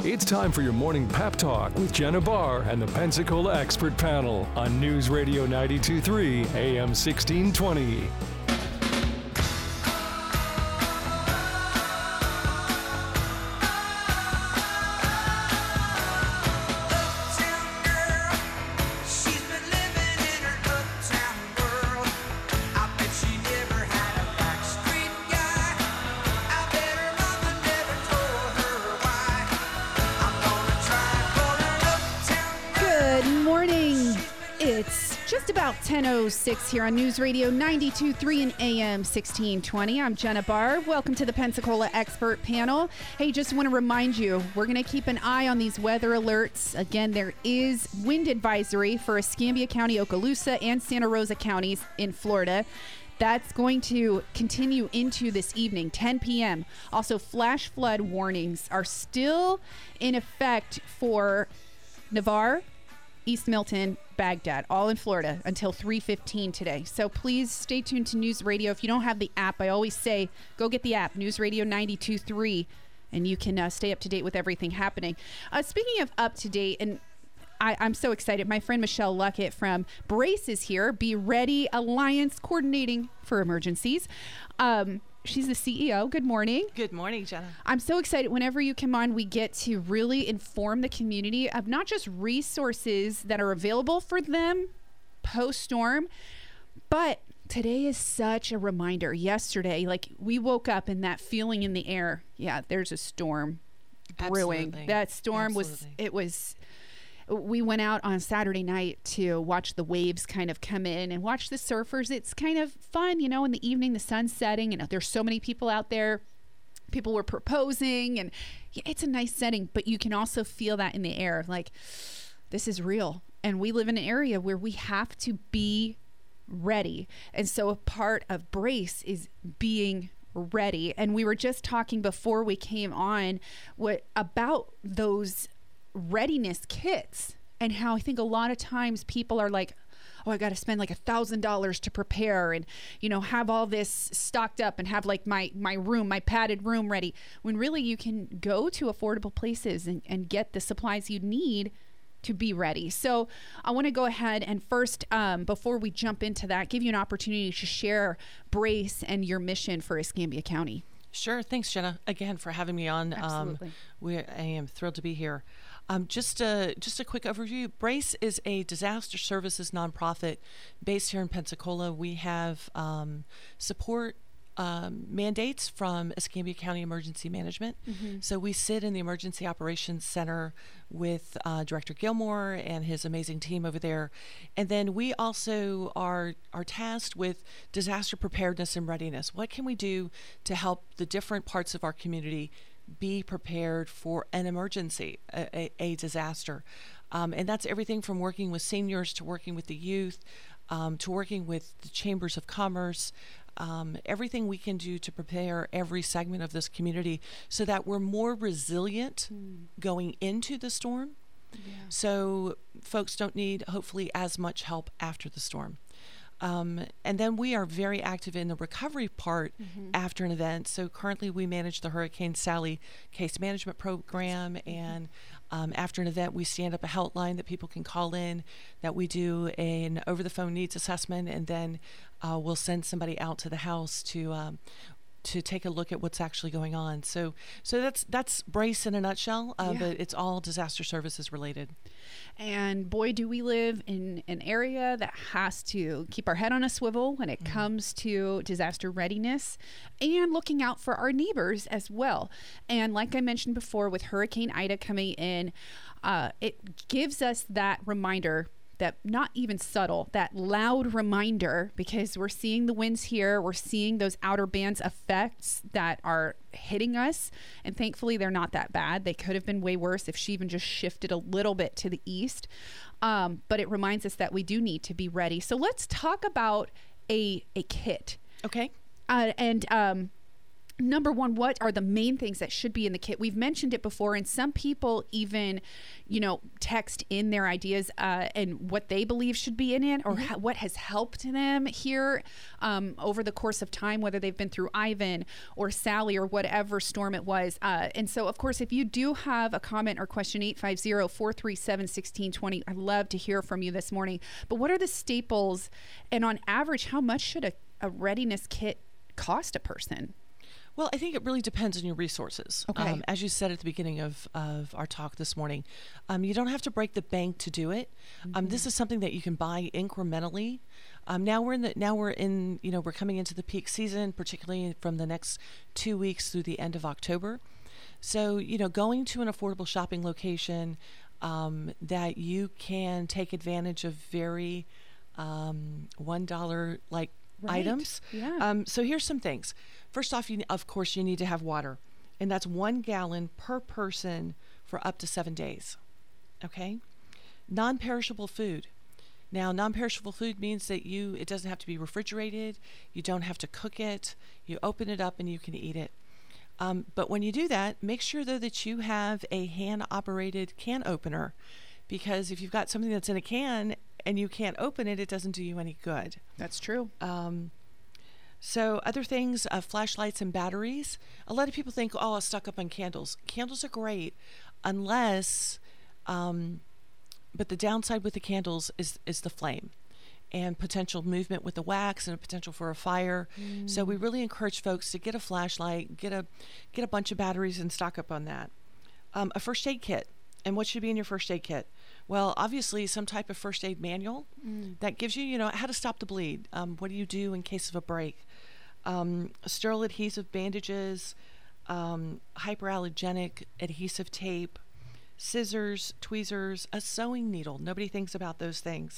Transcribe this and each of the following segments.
It's time for your morning pep talk with Jenna Barr and the Pensacola Expert Panel on News Radio 92.3 AM 1620. About 10:06 here on News Radio 92.3 and AM 1620. I'm Jenna Barr. Welcome to the Pensacola Expert Panel. Hey, just want to remind you, we're going to keep an eye on these weather alerts. Again, there is wind advisory for Escambia County, Okaloosa, and Santa Rosa counties in Florida. That's going to continue into this evening, 10 p.m. Also, flash flood warnings are still in effect for Navarre, East Milton, Baghdad, all in Florida until 3:15 today. So please stay tuned to News Radio. If you don't have the app, I always say go get the app, News Radio 92.3, and you can stay up to date with everything happening. Speaking of up to date, and I'm so excited. My friend Michelle Luckett from Brace is here. Be Ready Alliance, coordinating for emergencies. She's the CEO. Good morning. Good morning, Jenna. I'm so excited. Whenever you come on, we get to really inform the community of not just resources that are available for them post-storm, but today is such a reminder. Yesterday, like, we woke up and that feeling in the air, yeah, there's a storm brewing. Absolutely. That storm we went out on Saturday night to watch the waves kind of come in and watch the surfers. It's kind of fun, you know, in the evening, the sun's setting, and there's so many people out there. People were proposing, and it's a nice setting, but you can also feel that in the air, like, this is real. And we live in an area where we have to be ready. And so a part of Brace is being ready. And we were just talking before we came on about those readiness kits, and how I think a lot of times people are like, oh, I got to spend like $1,000 to prepare and, you know, have all this stocked up and have like my room, my padded room ready, when really you can go to affordable places and get the supplies you need to be ready. So I want to go ahead and first, before we jump into that, give you an opportunity to share Brace and your mission for Escambia County. Sure. Thanks, Jenna, again, for having me on. Absolutely. I am thrilled to be here. Just a quick overview. Brace is a disaster services nonprofit based here in Pensacola. We have support mandates from Escambia County Emergency Management. Mm-hmm. So we sit in the Emergency Operations Center with Director Gilmore and his amazing team over there. And then we also are tasked with disaster preparedness and readiness. What can we do to help the different parts of our community be prepared for an emergency, a disaster? And that's everything from working with seniors to working with the youth, to working with the chambers of commerce, everything we can do to prepare every segment of this community so that we're more resilient going into the storm. Yeah. So folks don't need, hopefully, as much help after the storm. And then we are very active in the recovery part after an event. So currently we manage the Hurricane Sally case management program, and after an event we stand up a helpline that people can call in, that we do an over-the-phone needs assessment, and then we'll send somebody out to the house to take a look at what's actually going on. So that's Brace in a nutshell, but it's all disaster services related. And boy, do we live in an area that has to keep our head on a swivel when it comes to disaster readiness and looking out for our neighbors as well. And like I mentioned before, with Hurricane Ida coming in, it gives us that reminder, that not even subtle, that loud reminder, because we're seeing the winds here, we're seeing those outer bands effects that are hitting us, and thankfully they're not that bad. They could have been way worse if she even just shifted a little bit to the east, but it reminds us that we do need to be ready. So let's talk about a kit. Okay. And number one, what are the main things that should be in the kit? We've mentioned it before, and some people even, text in their ideas and what they believe should be in it, or what has helped them here over the course of time, whether they've been through Ivan or Sally or whatever storm it was. And so, of course, if you do have a comment or question, 850-437-1620, I'd love to hear from you this morning. But what are the staples, and on average, how much should a readiness kit cost a person? Well, I think it really depends on your resources. Okay. As you said at the beginning of our talk this morning, you don't have to break the bank to do it. This is something that you can buy incrementally. Now we're coming into the peak season, particularly from the next 2 weeks through the end of October. So, going to an affordable shopping location that you can take advantage of very $1 items. Yeah. So here's some things. First off, of course, you need to have water, and that's 1 gallon per person for up to 7 days. Okay. Non-perishable food. Now, non-perishable food means that it doesn't have to be refrigerated. You don't have to cook it. You open it up and you can eat it. But when you do that, make sure though that you have a hand-operated can opener, because if you've got something that's in a can and you can't open it, it doesn't do you any good. That's true. So other things, flashlights and batteries. A lot of people think, I'll stock up on candles. Candles are great unless, but the downside with the candles is the flame and potential movement with the wax and a potential for a fire. So we really encourage folks to get a flashlight, get a bunch of batteries and stock up on that. A first aid kit. And what should be in your first aid kit? Well, obviously, some type of first aid manual that gives you, how to stop the bleed. What do you do in case of a break? Sterile adhesive bandages, hyperallergenic adhesive tape, scissors, tweezers, a sewing needle. Nobody thinks about those things.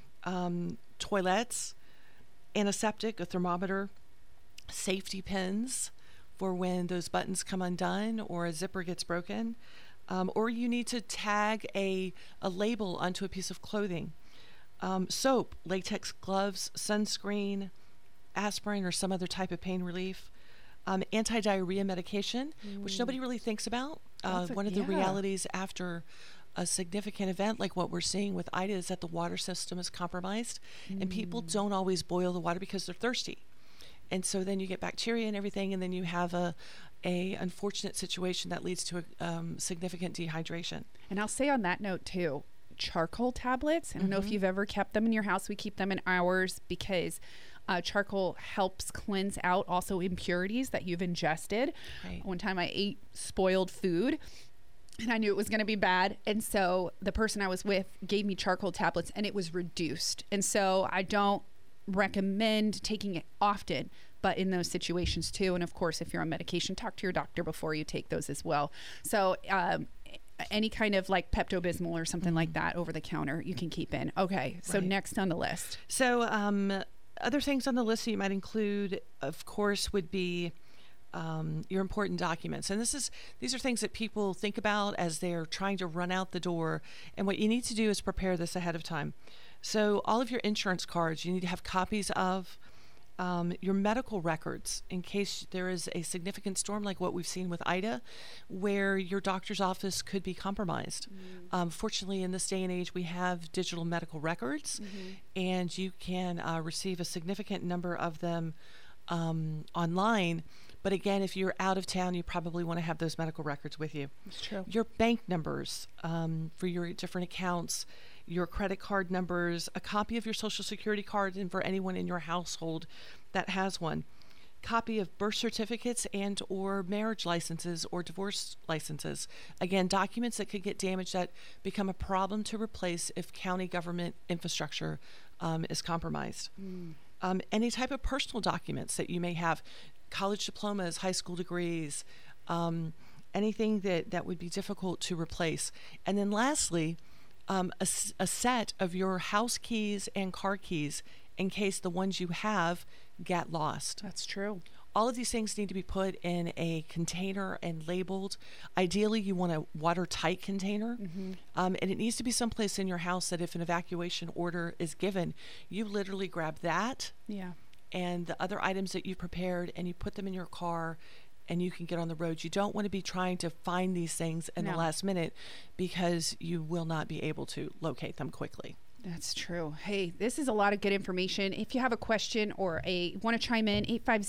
Toilets, antiseptic, a thermometer, safety pins for when those buttons come undone or a zipper gets broken. Or you need to tag a label onto a piece of clothing. Soap, latex gloves, sunscreen, aspirin or some other type of pain relief. Anti-diarrhea medication, which nobody really thinks about. One of the realities after a significant event like what we're seeing with Ida is that the water system is compromised, and people don't always boil the water because they're thirsty. And so then you get bacteria and everything, and then you have a unfortunate situation that leads to a significant dehydration. And I'll say on that note too, charcoal tablets. I don't know if you've ever kept them in your house. We keep them in ours because charcoal helps cleanse out also impurities that you've ingested. Right. One time I ate spoiled food and I knew it was going to be bad. And so the person I was with gave me charcoal tablets and it was reduced. And so I don't recommend taking it often, but in those situations too. And of course, if you're on medication, talk to your doctor before you take those as well. So any kind of like Pepto-Bismol or something like that over the counter you can keep in. Okay, so Right. next on the list. So other things on the list that you might include, of course, would be your important documents. And these are things that people think about as they're trying to run out the door. And what you need to do is prepare this ahead of time. So all of your insurance cards, you need to have copies of. Your medical records in case there is a significant storm like what we've seen with Ida, where your doctor's office could be compromised. Fortunately, in this day and age, we have digital medical records, and you can receive a significant number of them online. But again, if you're out of town, you probably want to have those medical records with you. That's true. Your bank numbers for your different accounts, your credit card numbers, a copy of your Social Security card, and for anyone in your household that has one, copy of birth certificates and or marriage licenses or divorce licenses. Again, documents that could get damaged that become a problem to replace if county government infrastructure is compromised. Any type of personal documents that you may have, college diplomas, high school degrees, anything that would be difficult to replace. And then lastly, a set of your house keys and car keys in case the ones you have get lost. That's true. All of these things need to be put in a container and labeled. Ideally, you want a watertight container, and it needs to be someplace in your house that if an evacuation order is given, you literally grab that Yeah. and the other items that you've prepared and you put them in your car and you can get on the road. You don't want to be trying to find these things in the last minute, because you will not be able to locate them quickly. That's true. Hey, this is a lot of good information. If you have a question or want to chime in,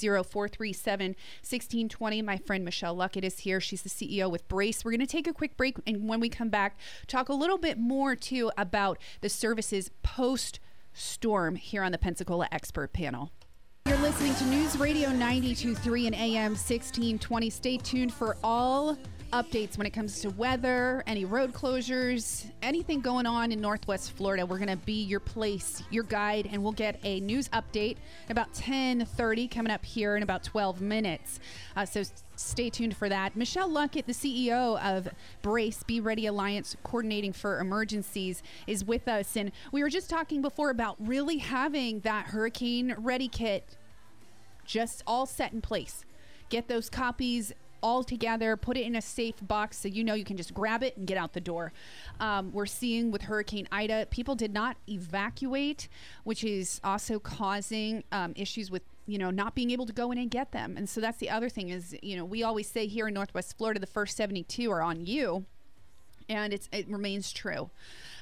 850-437-1620. My friend Michelle Luckett is here. She's the CEO with Brace. We're going to take a quick break, and when we come back, talk a little bit more too about the services post-storm here on the Pensacola Expert Panel. You're listening to News Radio 92.3 and AM 1620. Stay tuned for all updates when it comes to weather, any road closures, anything going on in Northwest Florida. We're going to be your place, your guide, and we'll get a news update about 10:30 coming up here in about 12 minutes. So stay tuned for that. Michelle Luckett, the CEO of Brace, Be Ready Alliance, coordinating for emergencies, is with us. And we were just talking before about really having that hurricane ready kit just all set in place. Get those copies all together, put it in a safe box so you know you can just grab it and get out the door. We're seeing with Hurricane Ida, people did not evacuate, which is also causing issues with not being able to go in and get them. And so that's the other thing is, we always say here in Northwest Florida, the first 72 are on you, and it remains true.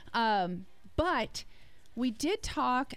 But we did talk,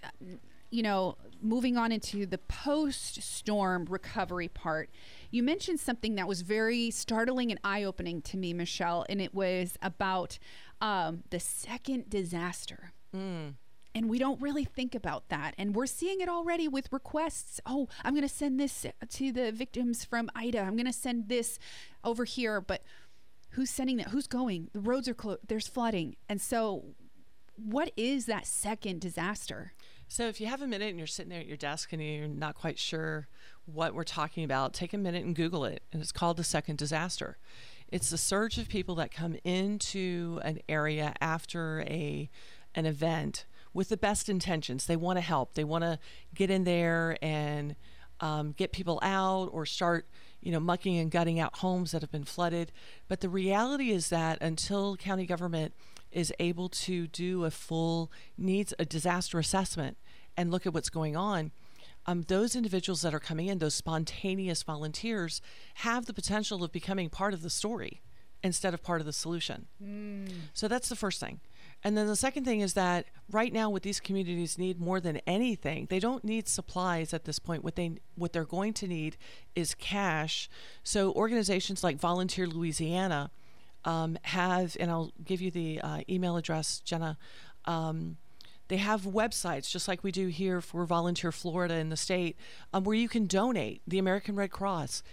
moving on into the post-storm recovery part. You mentioned something that was very startling and eye-opening to me, Michelle, and it was about the second disaster. And we don't really think about that. And we're seeing it already with requests. Oh, I'm going to send this to the victims from Ida. I'm going to send this over here. But who's sending that? Who's going? The roads are closed. There's flooding. And so what is that second disaster? So if you have a minute and you're sitting there at your desk and you're not quite sure what we're talking about, take a minute and Google it. And it's called the second disaster. It's the surge of people that come into an area after an event with the best intentions. They want to help. They want to get in there and get people out or start, mucking and gutting out homes that have been flooded. But the reality is that until county government is able to do a disaster assessment and look at what's going on, those individuals that are coming in, those spontaneous volunteers, have the potential of becoming part of the story instead of part of the solution. So that's the first thing. And then the second thing is that right now what these communities need more than anything, they don't need supplies at this point. What they're going to need is cash. So organizations like Volunteer Louisiana have, and I'll give you the email address, Jenna, they have websites just like we do here for Volunteer Florida in the state, where you can donate. The American Red Cross,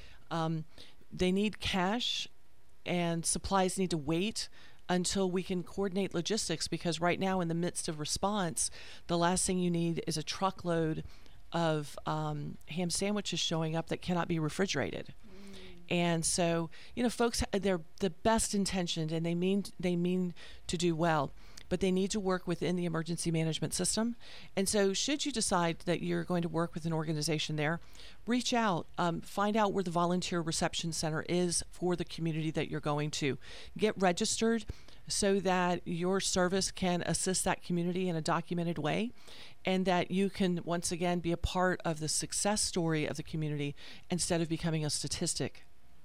they need cash, and supplies need to wait until we can coordinate logistics, because right now in the midst of response, the last thing you need is a truckload of ham sandwiches showing up that cannot be refrigerated. And so, folks, they're the best intentioned and they mean to do well, but they need to work within the emergency management system. And so should you decide that you're going to work with an organization there, reach out, find out where the volunteer reception center is for the community that you're going to. Get registered so that your service can assist that community in a documented way, and that you can once again be a part of the success story of the community instead of becoming a statistic.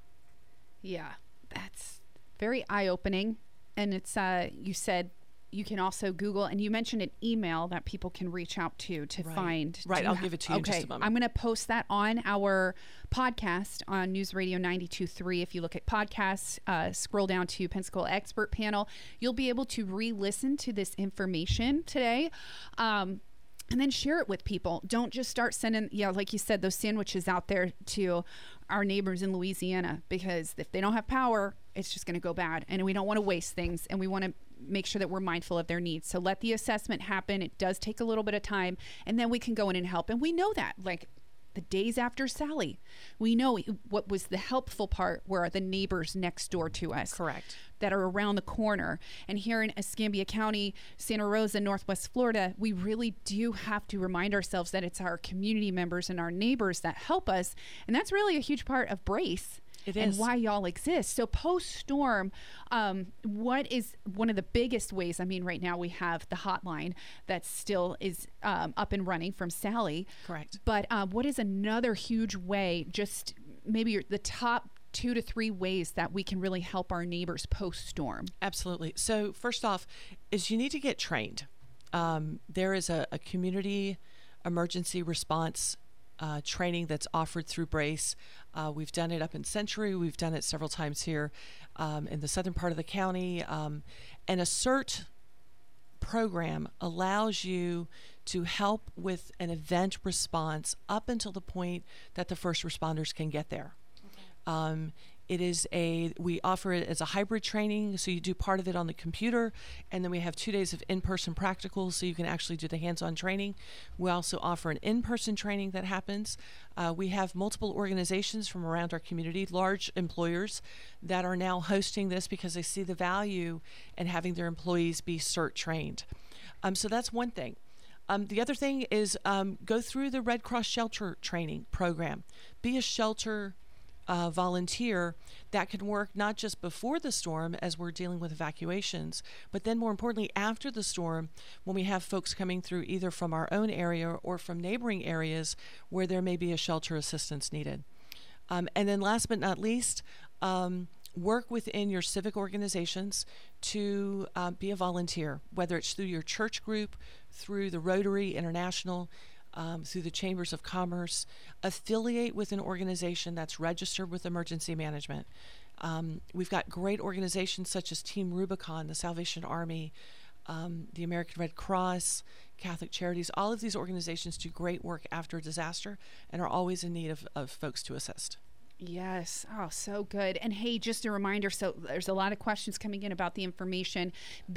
Yeah, that's very eye-opening. And it's, you said you can also Google, and you mentioned an email that people can reach out to find. Right, I'll give it to you in just a moment. I'm going to post that on our podcast on News Radio 92.3. If you look at podcasts, scroll down to Pensacola Expert Panel, you'll be able to re-listen to this information today. And then share it with people. Don't just start sending, like you said, those sandwiches out there to our neighbors in Louisiana, because if they don't have power, it's just going to go bad. And we don't want to waste things, and we want to make sure that we're mindful of their needs. So let the assessment happen. It does take a little bit of time, and then we can go in and help. And we know that, like the days after Sally, we know what was the helpful part were the neighbors next door to us. Correct. That are around the corner. And here in Escambia County, Santa Rosa, Northwest Florida, we really do have to remind ourselves that it's our community members and our neighbors that help us. And that's really a huge part of Brace. It and is. Why y'all exist. So post-storm, what is one of the biggest ways? I mean, right now we have the hotline that still is up and running from Sally. Correct. But what is another huge way, just maybe the top 2 to 3 ways that we can really help our neighbors post-storm? Absolutely. So first off is you need to get trained. There is a community emergency response training that's offered through Brace. We've done it up in Century. We've done it several times here in the southern part of the county. And a CERT program allows you to help with an event response up until the point that the first responders can get there. Okay. We offer it as a hybrid training, so you do part of it on the computer, and then we have 2 days of in-person practicals, so you can actually do the hands-on training. We also offer an in-person training that happens. We have multiple organizations from around our community, large employers, that are now hosting this because they see the value in having their employees be CERT trained. So that's one thing. The other thing is go through the Red Cross Shelter Training Program. Be a shelter volunteer that can work not just before the storm as we're dealing with evacuations, but then more importantly after the storm, when we have folks coming through either from our own area or from neighboring areas where there may be a shelter assistance needed. And then last but not least, work within your civic organizations to be a volunteer, whether it's through your church group, through the Rotary International, through the Chambers of Commerce. Affiliate with an organization that's registered with emergency management. We've got great organizations such as Team Rubicon, the Salvation Army, the American Red Cross, Catholic Charities. All of these organizations do great work after a disaster and are always in need of folks to assist. Yes. Oh, so good. And hey, just a reminder, so there's a lot of questions coming in about the information.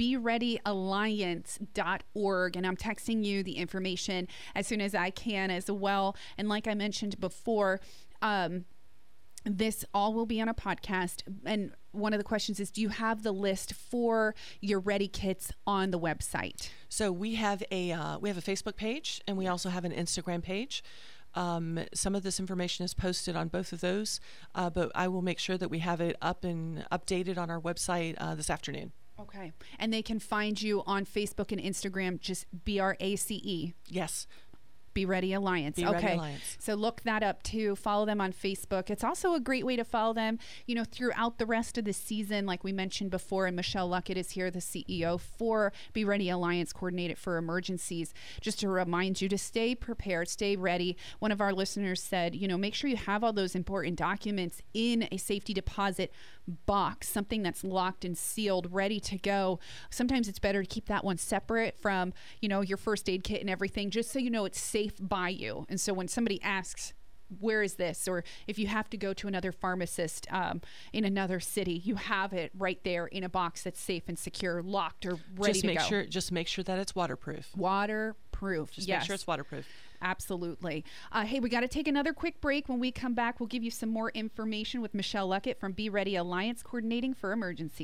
BeReadyAlliance.org. And I'm texting you the information as soon as I can as well. And like I mentioned before, this all will be on a podcast. And one of the questions is, do you have the list for your Ready kits on the website? So we have a Facebook page, and we also have an Instagram page. Some of this information is posted on both of those, but I will make sure that we have it up and updated on our website this afternoon. Okay. And they can find you on Facebook and Instagram, just BRACE. Yes. Be Ready Alliance. Be Ready Alliance. So look that up too. Follow them on Facebook. It's also a great way to follow them, throughout the rest of the season, like we mentioned before. And Michelle Luckett is here, the CEO for Be Ready Alliance, Coordinated for Emergencies. Just to remind you to stay prepared, stay ready. One of our listeners said, make sure you have all those important documents in a safety deposit box, something that's locked and sealed, ready to go. Sometimes it's better to keep that one separate from, your first aid kit and everything, just so it's safe by you. And so when somebody asks, where is this? Or if you have to go to another pharmacist in another city, you have it right there in a box that's safe and secure, locked or ready to go. Just make sure that it's waterproof. Waterproof. Just make sure it's waterproof. Absolutely. Hey, we got to take another quick break. When we come back, we'll give you some more information with Michelle Luckett from Be Ready Alliance, Coordinating for Emergency.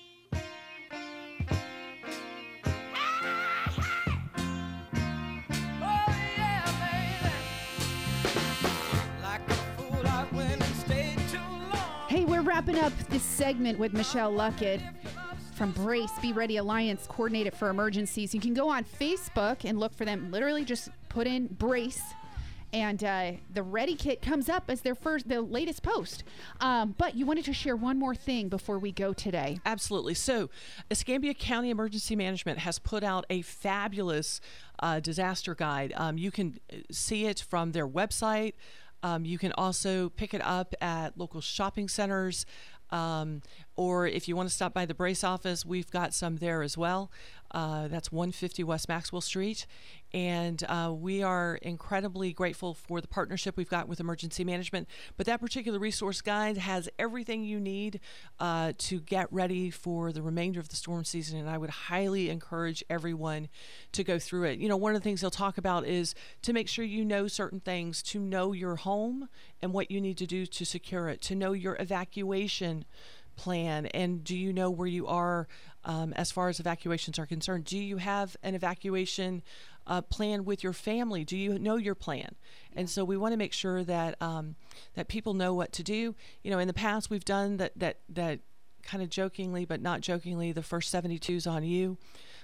Hey, we're wrapping up this segment with Michelle Luckett from Brace, Be Ready Alliance, Coordinated for Emergencies. You can go on Facebook and look for them. Literally just put in Brace, and the Ready Kit comes up as the latest post. But you wanted to share one more thing before we go today. Absolutely. So Escambia County Emergency Management has put out a fabulous disaster guide. You can see it from their website. You can also pick it up at local shopping centers. Or if you want to stop by the Brace office, we've got some there as well. That's 150 West Maxwell Street. And we are incredibly grateful for the partnership we've got with emergency management. But that particular resource guide has everything you need to get ready for the remainder of the storm season. And I would highly encourage everyone to go through it. One of the things they'll talk about is to make sure you know certain things, to know your home and what you need to do to secure it, to know your evacuation plan, and do you know where you are as far as evacuations are concerned? Do you have an evacuation plan with your family? Do you know your plan? And so we want to make sure that that people know what to do. In the past we've done that kind of jokingly but not jokingly, the first 72's on you.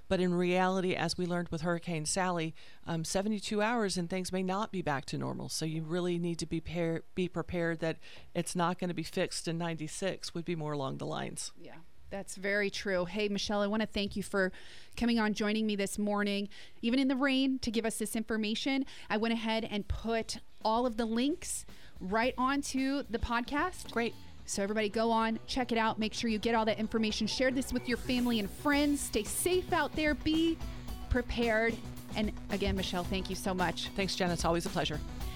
But in reality, as we learned with Hurricane Sally, 72 hours and things may not be back to normal. So you really need to be prepared that it's not going to be fixed in 96, would be more along the lines. Yeah. That's very true. Hey, Michelle, I want to thank you for coming on, joining me this morning, even in the rain, to give us this information. I went ahead and put all of the links right onto the podcast. Great. So everybody go on, check it out. Make sure you get all that information. Share this with your family and friends. Stay safe out there. Be prepared. And again, Michelle, thank you so much. Thanks, Jen. It's always a pleasure.